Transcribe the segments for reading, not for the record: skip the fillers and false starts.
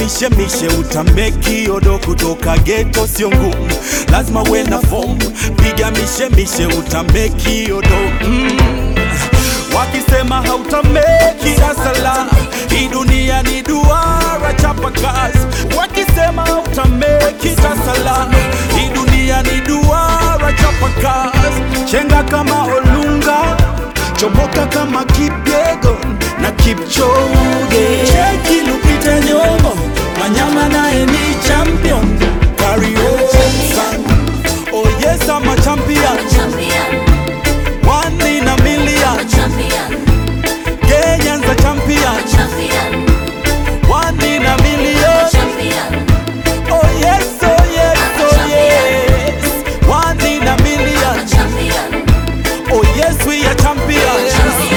mishe utameki odo kutoka ghetto sio ngumu, lazima uwe na form. Piga mishe utameki odo Wakisema hautameki asala, hii dunia ni duara, chapa kazi. Wakisema hautameki asala, hii dunia ni duara, chapa kazi. Chenga kama Olunga, chomoka kama Kipyegon na Kipchoge. Cheki Lupita Nyong'o, Wanyama naye ni champion. Carry on, oh yes I'm a champion. One in a million. Kenyans a champion. One in a million. Oh yes, oh yes, oh yes. One in a million. Oh yes, we are champions.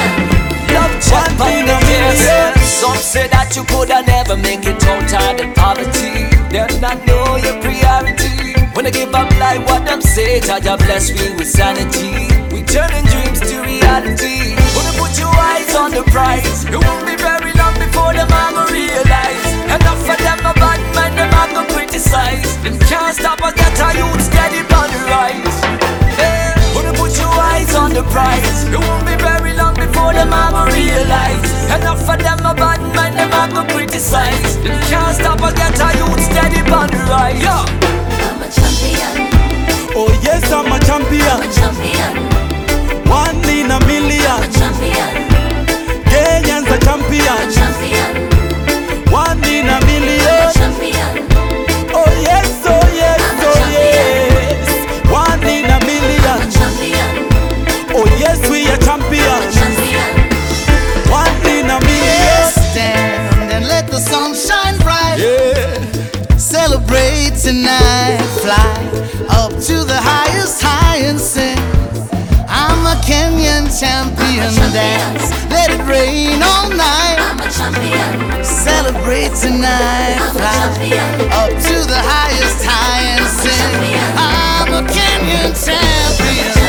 One in a million. Some say that you coulda never make it out of the poverty. Them not know your priority. When I give up like what them say, Jah bless me with sanity. We turning dreams to reality. When you put your eyes on the prize, it won't be very long before them a go realize. Enough of them a bad man, them a go criticize. Them can't stop us, get our youth steady on the rise. Hey, when you put your eyes on the prize, it won't be very long before them a go realize. Enough of them a bad man, them a go criticize. Them can't stop us, get our youth steady on the rise. Yeah. I'm a champion. Oh yes, I'm a champion. I'm a champion. One in a million. Champion. Kenyans a champion. Champion. One in a million. Champion. Oh yes, oh yes, oh yes. One in a million. Champion. Oh yes, we are champions. Champion. One in a million. Stand and let the sun shine bright. Yeah. Celebrate tonight. Fly up to the highest high and sing. I'm a Kenyan champion. Dance, let it rain all night. I'm a champion. Celebrate tonight. Fly up to the highest high and sing. I'm a Kenyan champion.